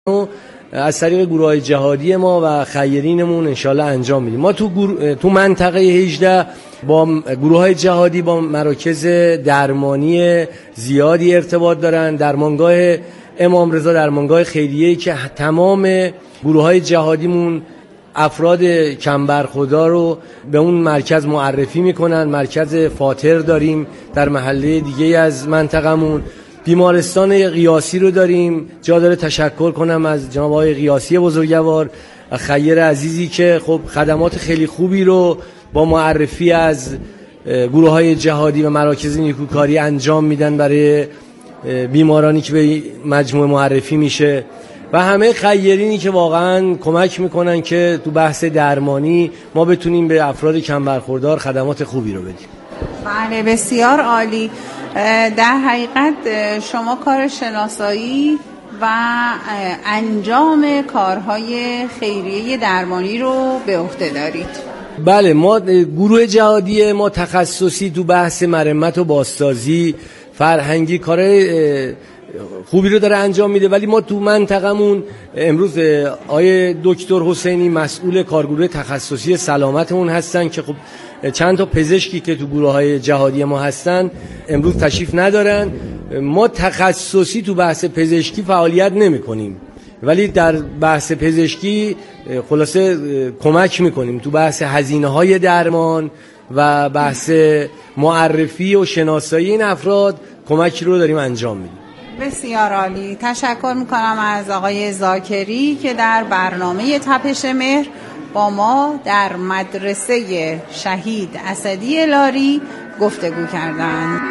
از طریق گروه‌های جهادی ما و خیرینمون انشالله انجام میدیم. ما تو منطقه 18 با گروه‌های جهادی با مراکز درمانی زیادی ارتباط دارن. درمانگاه امام رضا درمانگاه خیریه‌ای که تمام گروه‌های جهادیمون افراد کم برخوردار رو به اون مرکز معرفی میکنن. مرکز فاطر داریم در محله دیگه از منطقمون. بیمارستان قیاسی رو داریم. جا داره تشکر کنم از جناب آقای قیاسی بزرگوار و خیر عزیزی که خب خدمات خیلی خوبی رو با معرفی از گروه‌های جهادی و مراکز نیکوکاری انجام میدن برای بیمارانی که به مجموعه معرفی میشه و همه خیرینی که واقعا کمک میکنن که تو بحث درمانی ما بتونیم به افراد کم برخوردار خدمات خوبی رو بدیم. بله بسیار عالی. در حقیقت شما کار شناسایی و انجام کارهای خیریه درمانی رو به عهده دارید. بله، ما گروه جهادی ما تخصصی تو بحث مرمت و بازسازی فرهنگی کارهای خوبی رو داره انجام میده، ولی ما تو منطقمون امروز آیه دکتر حسینی مسئول کارگروه تخصصی سلامتمون هستن که خب چند تا پزشکی که تو گروه‌های جهادی ما هستن امروز تشریف ندارن. ما تخصصی تو بحث پزشکی فعالیت نمی‌کنیم، ولی در بحث پزشکی خلاصه کمک می‌کنیم تو بحث هزینه‌های درمان و بحث معرفی و شناسایی این افراد کمکی رو داریم انجام میدیم. بسیار عالی. تشکر میکنم از آقای زاکری که در برنامه تپش مهر با ما در مدرسه شهید اسدی لاری گفتگو کردند.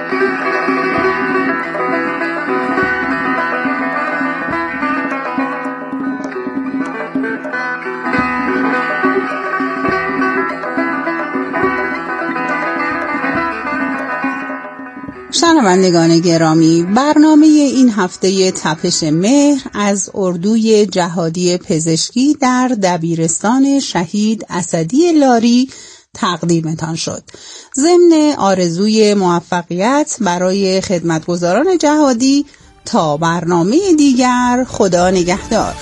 شنوندگان گرامی، برنامه این هفته تپش مهر از اردوی جهادی پزشکی در دبیرستان شهید اسدی لاری تقدیمتان شد. ضمن آرزوی موفقیت برای خدمتگزاران جهادی تا برنامه دیگر، خدا نگهدار.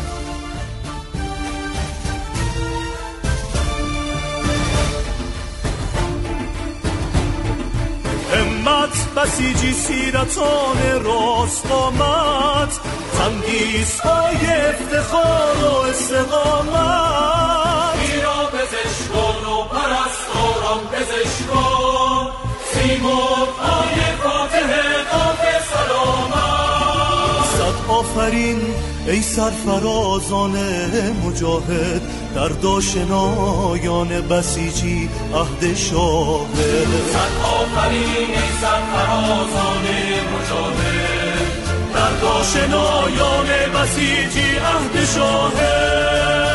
بسیجی سیرتان راست آمد، تندیس‌های افتخار و استقامت. ایرا پزشکان و پرستاران پزشکان، سیمرغ‌های فاتح قاف سلامت. صد آفرین ای سرفرازان مجاهد، در داشنایان بسیجی عهد شاهد. صد آفرین ای سرفرازان مجاهد، در داشنایان بسیجی عهد شاهد.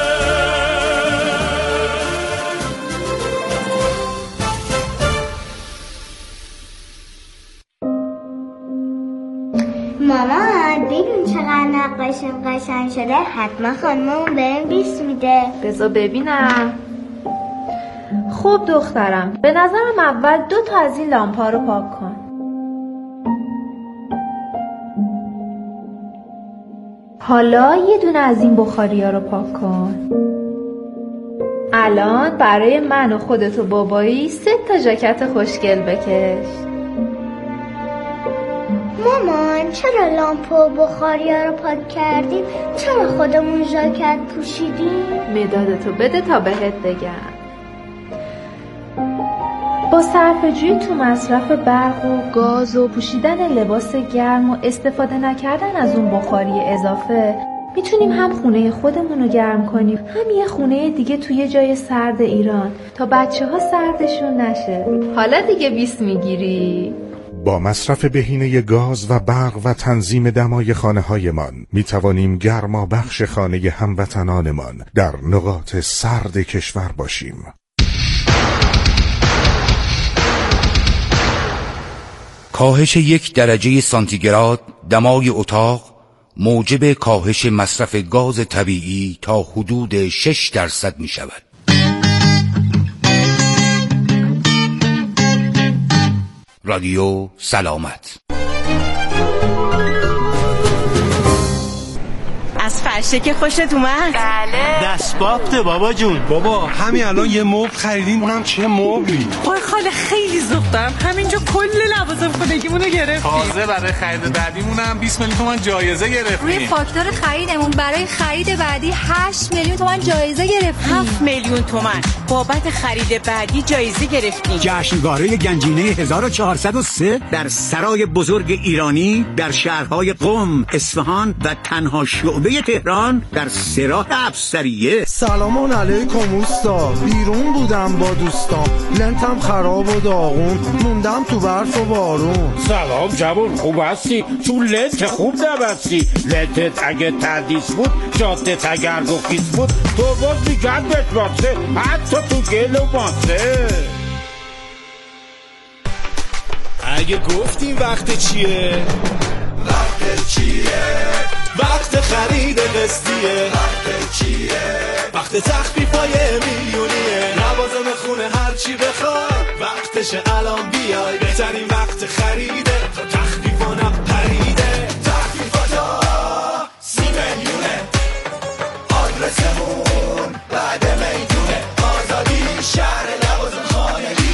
مامان ببین چقدر نقاشیم قشنگ شده، حتما خانممون بهم 20 میده. بذار ببینم. خب دخترم، به نظرم اول 2 تا از این لامپا رو پاک کن. حالا یه دونه از این بخاریا رو پاک کن. الان برای من و خودت و بابایی 3 تا ژاکت خوشگل بکش. مامان چرا لامپ و بخاریا رو پاک کردیم؟ چرا خودمون ژاکت پوشیدیم؟ مدادتو بده تا بهت بگم. با صرفه‌جویی تو مصرف برق و گاز و پوشیدن لباس گرم و استفاده نکردن از اون بخاری اضافه میتونیم هم خونه خودمون رو گرم کنیم، هم یه خونه دیگه توی جای سرد ایران تا بچه‌ها سردشون نشه. حالا دیگه 20 میگیری؟ با مصرف بهینه گاز و برق و تنظیم دمای خانه‌هایمان می‌توانیم گرمابخش خانه هموطنانمان در نقاط سرد کشور باشیم. کاهش 1 درجه سانتیگراد دمای اتاق موجب کاهش مصرف گاز طبیعی تا حدود 6% می شود. رادیو سلامت. از فرشه که خوشت اومد؟ بله. دستبافته بابا جون. بابا همین الان یه مبل خریدیم، اونم چه مبلی. وای خاله خیلی ذوق دارم، همینجا کل لوازم خونگیمونو گرفتیم. تازه برای خرید بعدیمونم 20 میلیون تومان جایزه گرفتیم. روی فاکتور خریدمون برای خرید بعدی 8 میلیون تومان جایزه گرفتیم. 7 میلیون تومان بابت خرید بعدی جایزه گرفتیم. جشنواره گنجینه 1403 در سرای بزرگ ایرانی در شهرهای قم، اصفهان و تنها شعبه تهران در سراح افسریه. سلام علیکم اوستا، بیرون بودم با دوستام، لنتم خراب و داغون، موندم تو برف و بارون. سلام جوان، خوب هستی؟ تو لنت خوب نبستی. لنتت اگه تردیس بود، جادت اگر گفیز بود، تو باز میگرد بتباسه، حتی تو گل و ماسه. اگه گفتیم وقت چیه؟ وقت چیه؟ وقت خرید قسطیه. وقت چیه؟ وقت تخفیفای میلیونیه. لوازم خونه هر چی بخوای، وقتش الان بیای. بهترین وقت خریده، تا تخفیفانم پریده. تخفیفاتا 30 میلیونه، آدرسمون بعد میدونه. آزادی شهر لوازم خانگی.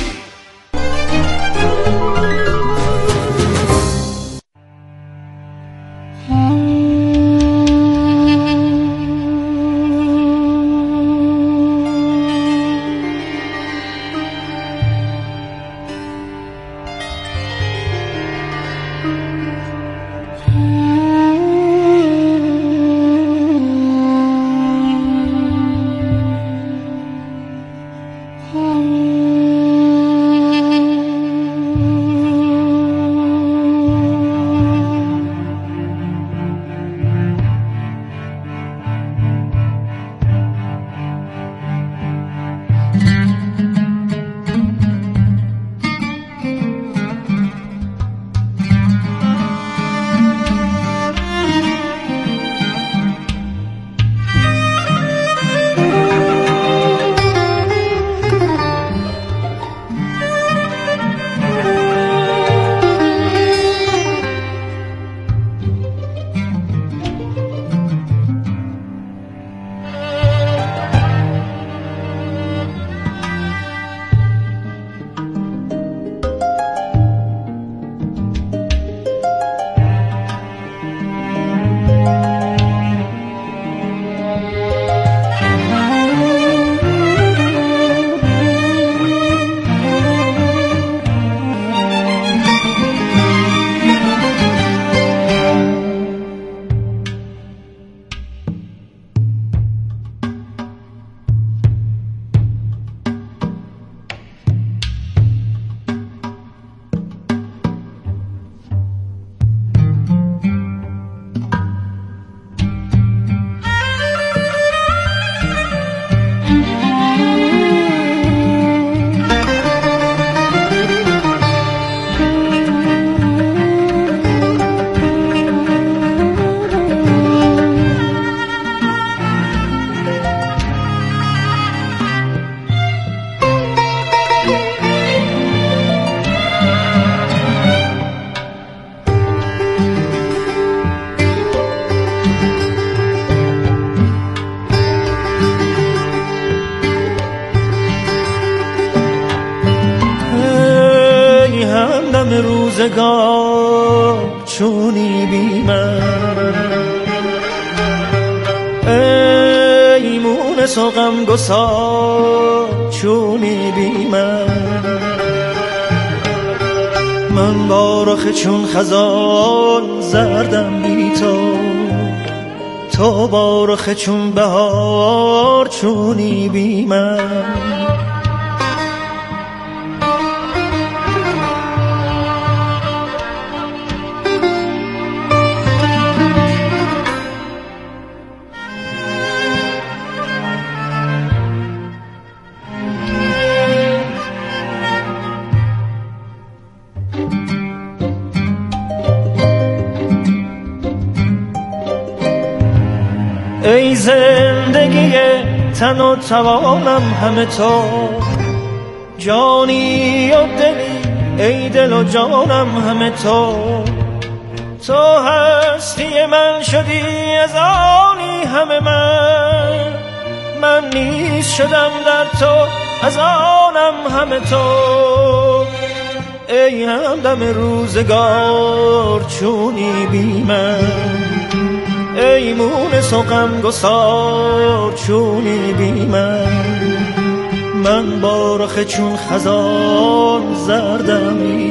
روزگار چونی بی من، ای مونس و غمگسار چونی بی من با رخ چون خزان زردم بی تو با رخ چون بهار چونی بی من. ای زندگی تن و توانم همه تو، جانی و دلی ای دل و جانم همه تو، تو هستی من شدی از آنی همه من نیست شدم در تو، از آنم همه تو. ای همدم روزگار چونی بی من، ای مونس و غمگسار چونی بی من با رخ چون خزان زردم بی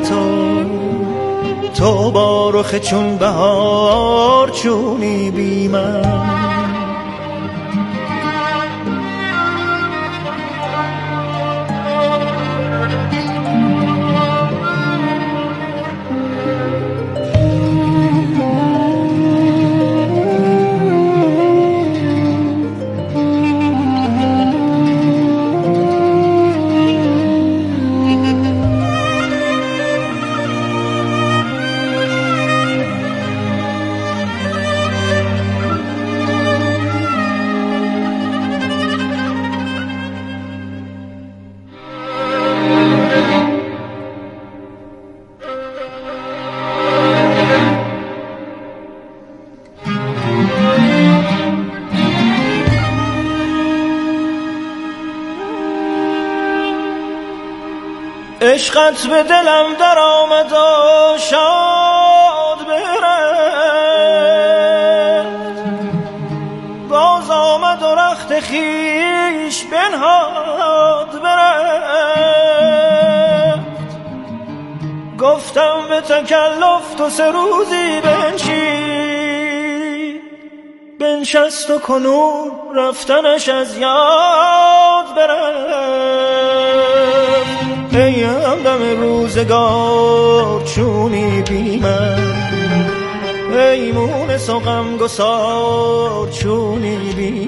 تو با رخ چون بهار چونی بی من. عشقت به دلم در آمد و شاد برفت، باز آمد و رخت خیش بنهاد برفت. گفتم به تکلف تو 3 روزی بنشست و کنون رفتنش از یاد برفت. ای همدم روزگار چونی بی من، ای مونس و غمگسار چونی بی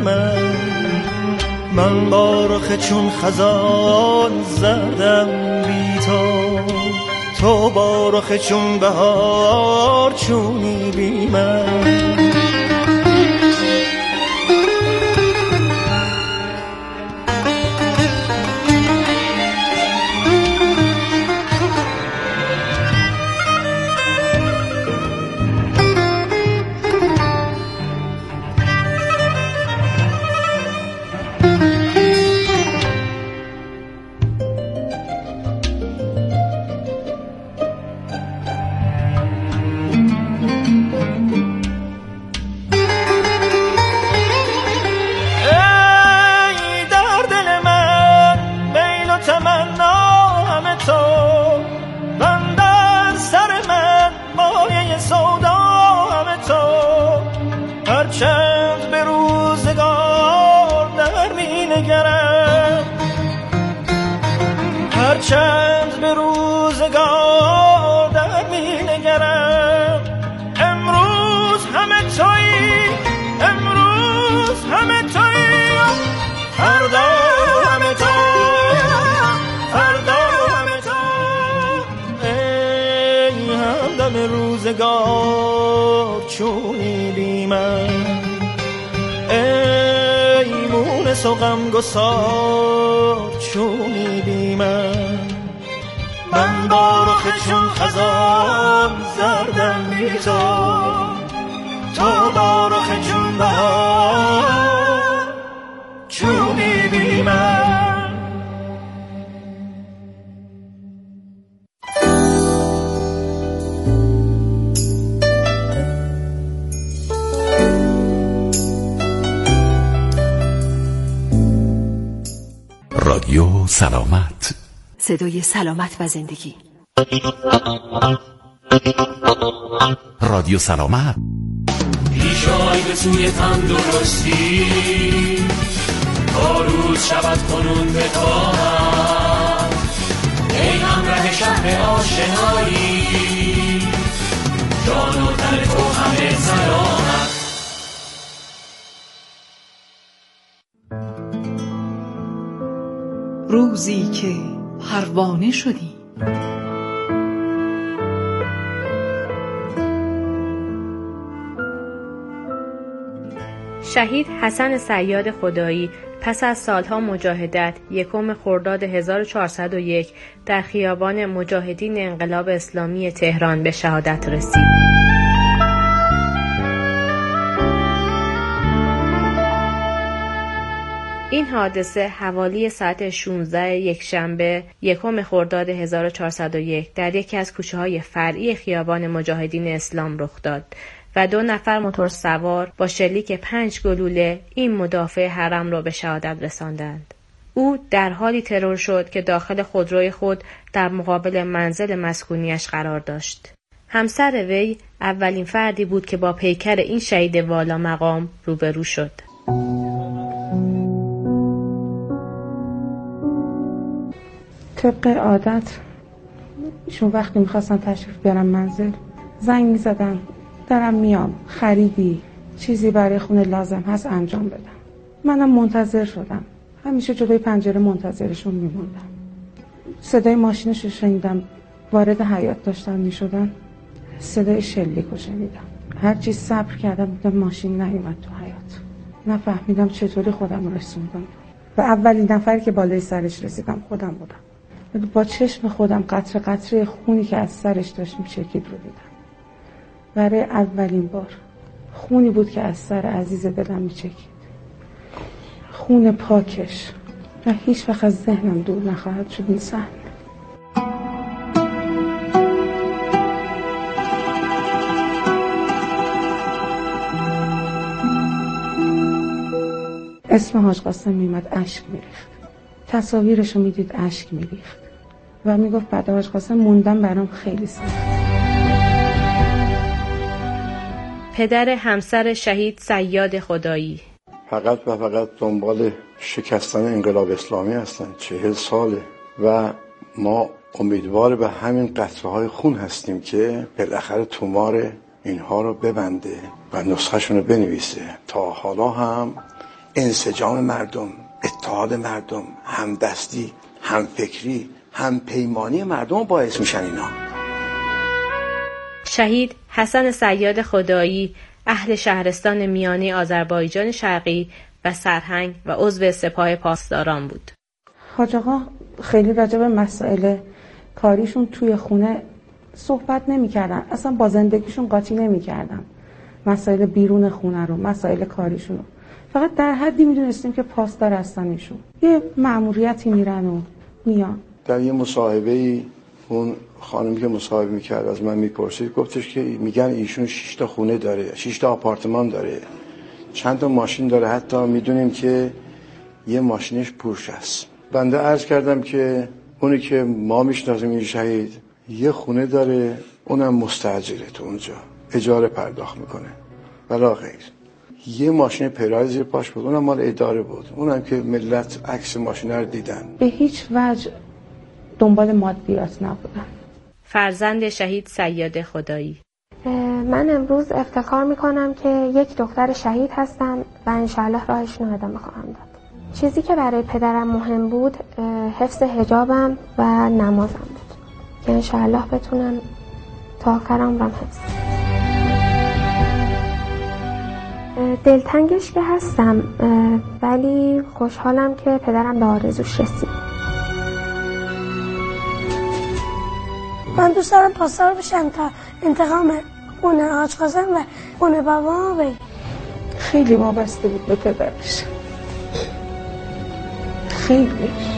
من با رخ چون خزان زردم بی تو با رخ چون بهار چونی بی من. هرچند به روزگار در می نگرم، امروز همه تویی، امروز همه تویی، فردا همه تو، فردا همه تو. ای همدم روزگار چونی بی من، ای مونس و غمگسار چونی بی من با رخ چون خزان زردم بی تو با رخ چون بهار چونی بی من. رادیو سلامت، صدای سلامت و زندگی. رادیو سلامت. پیشای به سوی تندرستی، تا روز شود کنون به طاعت. ای همراه شهر آشنایی، جان و تن تو همه سلامت. روزی که پروانه شدی، شهید حسن صیاد خدایی پس از سالها مجاهدت 1 خرداد 1401 در خیابان مجاهدین انقلاب اسلامی تهران به شهادت رسید. این حادثه حوالی ساعت 16 یکشنبه یکم خرداد 1401 در یکی از کوچه‌های فرعی خیابان مجاهدین اسلام رخ داد و 2 نفر موتورسوار با شلیک 5 گلوله این مدافع حرم را به شهادت رساندند. او در حالی ترور شد که داخل خودروی خود در مقابل منزل مسکونیش قرار داشت. همسر وی اولین فردی بود که با پیکر این شهید والا مقام روبرو شد. طبق عادت ایشون وقتی میخواستن تشریف بیارن منزل زنگ میزدن، دارم میام، خریدی چیزی برای خونه لازم هست انجام بدم. منم منتظر شدم، همیشه جلوی پنجره منتظرشون میموندم. صدای ماشینش رو شنیدم، وارد حیاط داشتن میشدن، صدای شلیک رو شنیدم. هرچی صبر کردم دیدم ماشین نیومد تو حیاط. نفهمیدم چطوری خودم رسوندم و اولین نفری که بالای سرش رسیدم خودم بودم. با چشم خودم قطره قطره خونی که از سرش داشت میچکید رو دیدم. برای اولین بار خونی بود که از سر عزیز دلم میچکید، خون پاکش و هیچ وقت از ذهنم دور نخواهد شد این صحنه. اسم حاج قاسم میمد اشک میریخت، تصاویرشو میدید اشک میریخت و میگفت بعد حاج قاسم موندم برام خیلی سخت. پدر همسر شهید صیاد خدایی: فقط و فقط دنبال شکستن انقلاب اسلامی هستن، 40 ساله و ما امیدوار به همین قطره‌های خون هستیم که بالاخره تومار اینها رو ببنده و نسخه‌شون رو بنویسه. تا حالا هم انسجام مردم، اتحاد مردم، همدستی، همفکری، همپیمانی مردم باعث میشن اینا. شهید حسن صیاد خدایی اهل شهرستان میانی آذربایجان شرقی و سرهنگ و عضو سپاه پاسداران بود. حاج آقا خیلی راجع به مسائل کاریشون توی خونه صحبت نمی‌کردن، اصلا با زندگیشون قاطی نمی‌کردن. مسائل بیرون خونه رو، مسائل کاریشون رو. فقط در حدی میدونستیم که پاسدار هستن ایشون. یه مأموریتی میرن و میان. در یه مصاحبه‌ای اون خانمی که مصاحبه میکرد از من میپرسید، گفتش که میگن ایشون 6 تا خونه داره، 6 تا آپارتمان داره، چند تا ماشین داره، حتی میدونیم که یه ماشینش پورش است. بنده عرض کردم که اونی که ما میشناسیم این شهید یه خونه داره، اونم مستاجره، تو اونجا اجاره پرداخت میکنه ولا غیر. یه ماشین پیرای زیر پاش بود، اونم مال اداره بود، اونم که ملت عکس ماشین رو دیدن. به هیچ وجه دنبال مادیات نبودن. فرزند شهید صیاد خدایی: من امروز افتخار میکنم که یک دختر شهید هستم و انشالله راهشون رو ادامه خواهم داد. چیزی که برای پدرم مهم بود حفظ حجابم و نمازم بود که انشالله بتونم تا آخر عمرم حفظ. دلتنگش که هستم ولی خوشحالم که پدرم به آرزوش رسید. من دوست دارم پاسدار بشم تا انتقام خونه حاج قاسم و خونه بابا بگیرم. خیلی وابسته بود به پدرش، خیلی.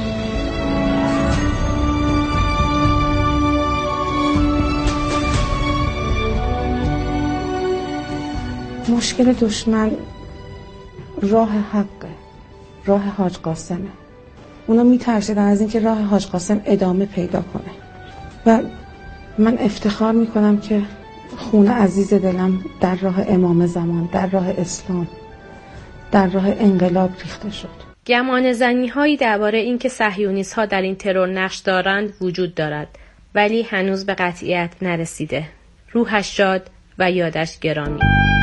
مشکل دشمن راه حقه، راه حاج قاسمه. اونا میترسیدن از اینکه راه حاج قاسم ادامه پیدا کنه و من افتخار میکنم که خون عزیز دلم در راه امام زمان، در راه اسلام، در راه انقلاب ریخته شد. گمان زنی هایی درباره اینکه صهیونیست ها در این ترور نقش دارند وجود دارد ولی هنوز به قطعیت نرسیده. روحش شاد و یادش گرامی.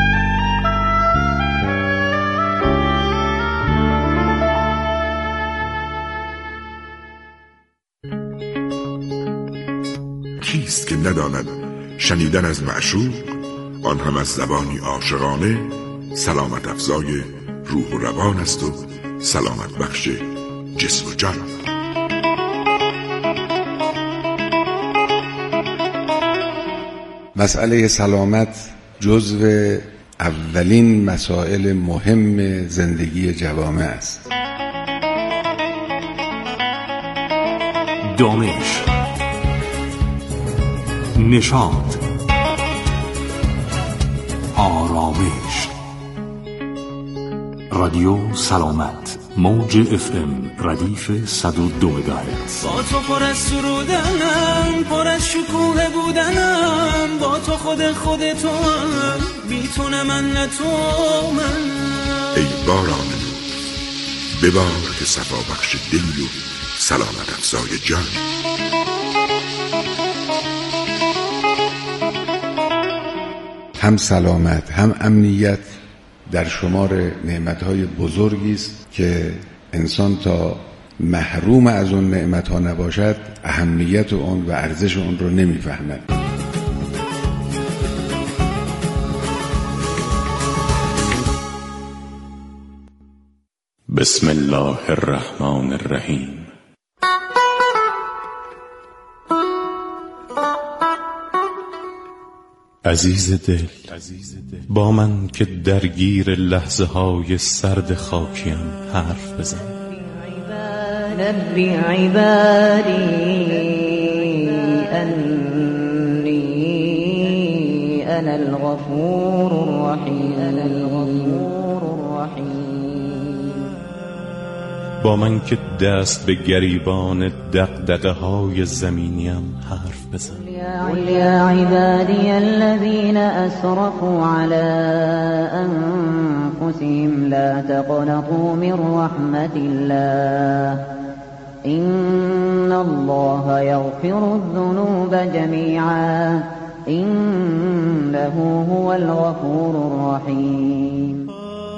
کیست که نداند شنیدن از معشوق، آن هم از زبانی عاشقانه، سلامت افزای روح و روان است و سلامت بخش جسم و جان. مسئله سلامت جزو اولین مسائل مهم زندگی جوامع است. دانش، نشاط، آرامش. رادیو سلامت، موج FM ردیف 102 مگاهرتز. با تو پر از سرودنم، پر از شکوه بودنم، با تو خودتو هم، بیتونه من نه تو من. ای باران ببار که صفا بخش دلی و سلامت افزای جان. هم سلامت هم امنیت در شمار نعمتهای بزرگی است که انسان تا محروم از اون نعمتها نباشد اهمیت اون و ارزش اون رو نمیفهمد. بسم الله الرحمن الرحیم. عزیز دل، با من که درگیر لحظه های سرد خاکیم حرف بزن. نبی عبادی انی انا الغفور الرحیم. با من که دست به گریبان دغدغه های زمینیم حرف بزن. قل یا عبادی الذین اسرفوا علی انفسهم لا تقنطوا من رحمت الله ان الله یغفر الذنوب جمیعا انه هو الغفور الرحیم.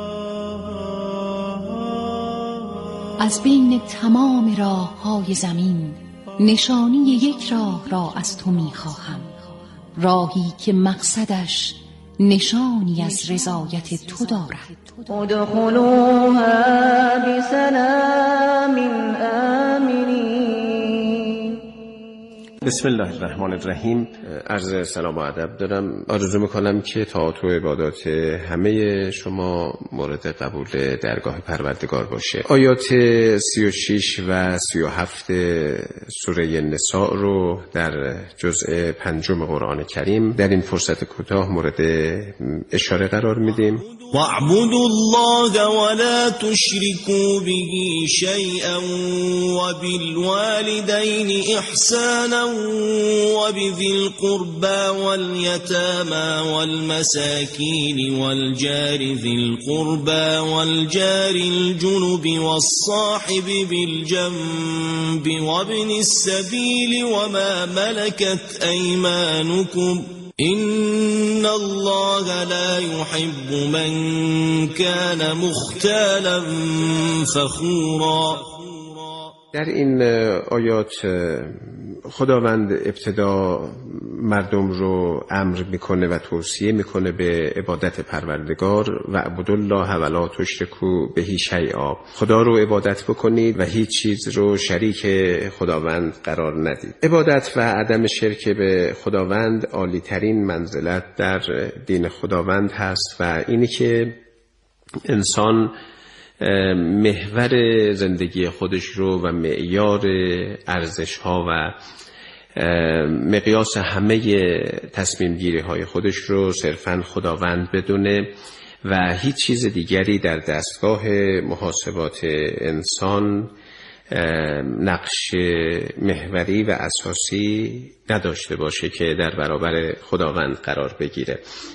از بین تمام راه‌های زمین نشانی یک راه را از تو می‌خواهم، راهی که مقصدش نشانی از رضایت تو دارد. ادخلوها بسلام آمنین. بسم الله الرحمن الرحیم. عرض سلام و ادب دارم. آرزو میکنم که طاعات و عبادات همه شما مورد قبول درگاه پروردگار باشه. آیات 36 و 37 سوره نساء رو در جزء 5 قرآن کریم در این فرصت کوتاه مورد اشاره قرار میدیم. واعبدوا الله ولا تشركوا به شيئا وبالوالدين إحسانا وبذي القربى واليتامى والمساكين والجار ذي القربى والجار الجنب والصاحب بالجنب وابن السبيل وما ملكت أيمانكم إن الله لا يحب من كان مختالا فخورا. در این آیات خداوند ابتدا مردم رو امر میکنه و توصیه میکنه به عبادت پروردگار و اعبدوا الله ولا تشرکوا به شیئا. خدا رو عبادت بکنید و هیچ چیز رو شریک خداوند قرار ندید. عبادت و عدم شرک به خداوند عالی ترین منزلت در دین خداوند هست و اینی که انسان محور زندگی خودش رو و معیار ارزش‌ها و مقیاس همه تصمیم گیری های خودش رو صرفاً خداوند بدونه و هیچ چیز دیگری در دستگاه محاسبات انسان نقش محوری و اساسی نداشته باشه که در برابر خداوند قرار بگیره.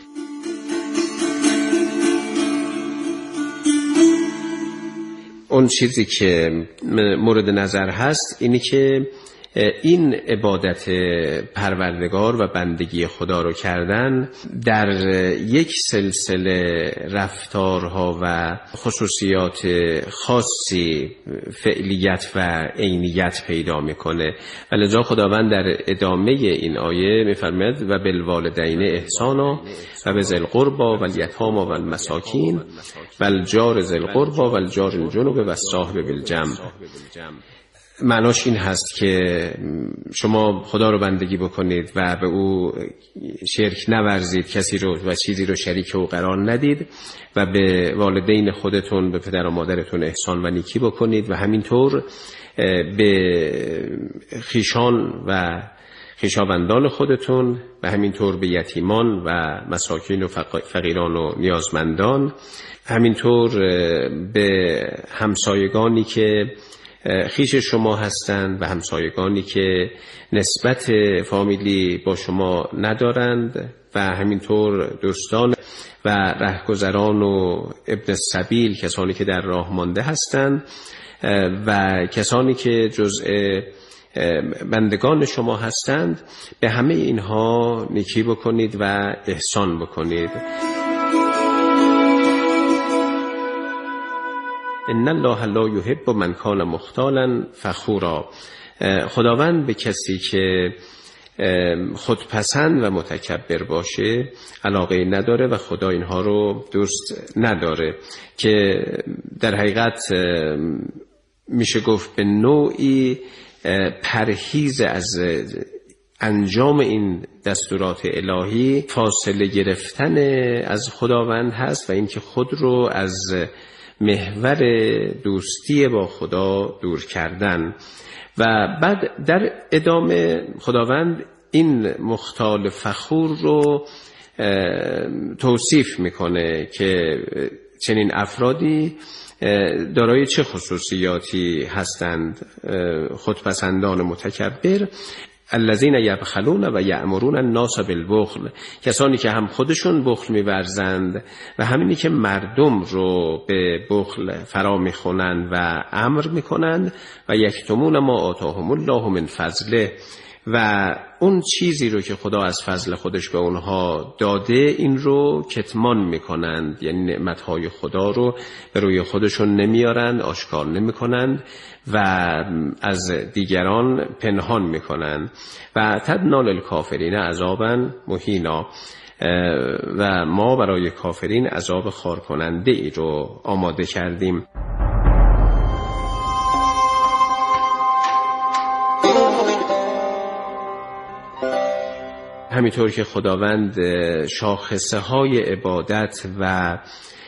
اون چیزی که مورد نظر هست اینی که این عبادت پروردگار و بندگی خدا رو کردن در یک سلسله رفتارها و خصوصیات خاصی فعلیت و عینیت پیدا میکنه و لذا خداوند در ادامه این آیه میفرماید و بالوالدین احسانا و بذی القربی والیتامی والمساکین والجار ذی القربی والجار الجنب والصاحب بالجنب. معناش این هست که شما خدا رو بندگی بکنید و به او شرک نورزید، کسی رو و چیزی رو شریک او قرار ندید و به والدین خودتون، به پدر و مادرتون احسان و نیکی بکنید و همینطور به خیشان و خویشاوندان خودتون و همینطور به یتیمان و مساکین و فقیران و نیازمندان، همینطور به همسایگانی که خویش شما هستند و همسایگانی که نسبت فامیلی با شما ندارند و همینطور دوستان و رهگذران و ابن السبیل، کسانی که در راه مانده هستند و کسانی که جزء بندگان شما هستند، به همه اینها نیکی بکنید و احسان بکنید. ان الله لا یحب من کان مختالا فخورا. خداوند به کسی که خودپسند و متکبر باشه علاقه نداره و خدا اینها رو دوست نداره، که در حقیقت میشه گفت به نوعی پرهیز از انجام این دستورات الهی فاصله گرفتن از خداوند هست و اینکه خود رو از محور دوستی با خدا دور کردن. و بعد در ادامه خداوند این مختال فخور رو توصیف میکنه که چنین افرادی دارای چه خصوصیاتی هستند. خودپسندان متکبر، الذین یبخلون و یأمرون الناس بالبخل، کسانی که هم خودشون بخل می‌ورزند و همینی که مردم رو به بخل فرا میخونند و امر میکنند و یکتمون ما آتاهم الله من فضله، و اون چیزی رو که خدا از فضل خودش به اونها داده این رو کتمان میکنند، یعنی نعمتهای خدا رو به روی خودشون نمیارند، آشکار نمیکنند و از دیگران پنهان میکنند. و تدنا للکافرین عذابا مهینا، و ما برای کافرین عذاب خار کننده ای رو آماده کردیم. همینطور که خداوند شاخصه های عبادت و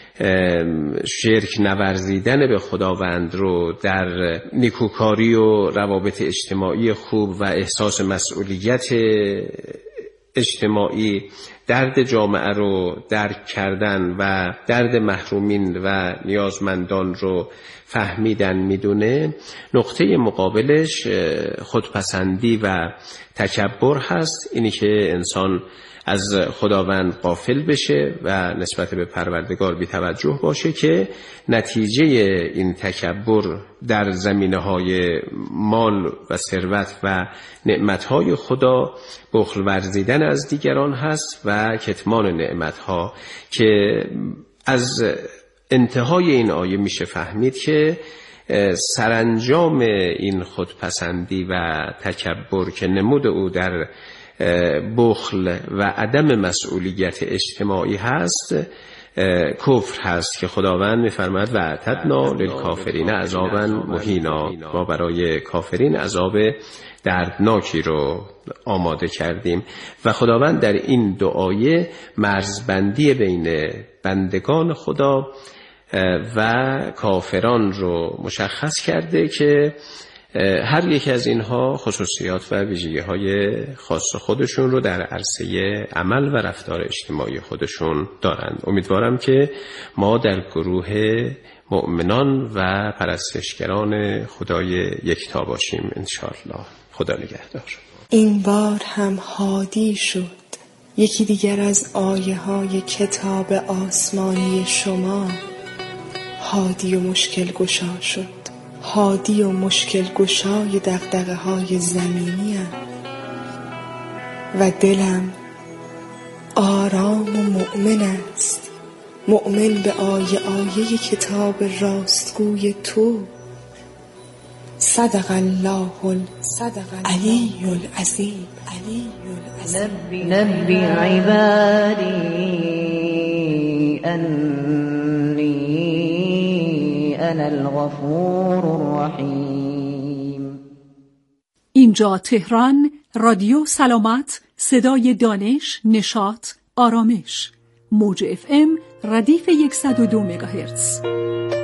شرک نورزیدن به خداوند رو در نیکوکاری و روابط اجتماعی خوب و احساس مسئولیت اجتماعی، درد جامعه رو درک کردن و درد محرومین و نیازمندان رو فهمیدن میدونه، نقطه مقابلش خودپسندی و تکبر هست. اینی که انسان از خداوند غافل بشه و نسبت به پروردگار بی توجه باشه، که نتیجه این تکبر در زمینه‌های مال و ثروت و نعمت‌های خدا بخل ورزیدن از دیگران هست و کتمان نعمت‌ها، که از انتهای این آیه میشه فهمید که سرانجام این خودپسندی و تکبر که نمود او در بخل و عدم مسئولیت اجتماعی هست، کفر هست، که خداوند می‌فرماید و اعتدنا للکافرین عذابا مهینا، ما برای کافرین عذاب دردناکی رو آماده کردیم. و خداوند در این دو آیه مرزبندی بین بندگان خدا و کافران رو مشخص کرده که هر یک از اینها خصوصیات و ویژگی‌های خاص خودشون رو در عرصه عمل و رفتار اجتماعی خودشون دارند. امیدوارم که ما در گروه مؤمنان و پرستشگران خدای یکتا باشیم انشاءالله. خدا نگهدار. این بار هم هادی شد یکی دیگر از آیه‌های کتاب آسمانی شما، هادی و مشکل گشا شد. هادی و مشکل گشای دغدغه های زمینیم و دلم آرام و مؤمن است، مؤمن به آیه کتاب راستگوی تو. صدق الله العلی العظیم. نبی عبادی أني أنا الغفور الرحيم. اینجا تهران، رادیو سلامت، صدای دانش، نشاط، آرامش. موج FM ردیف 102 مگاهرتز.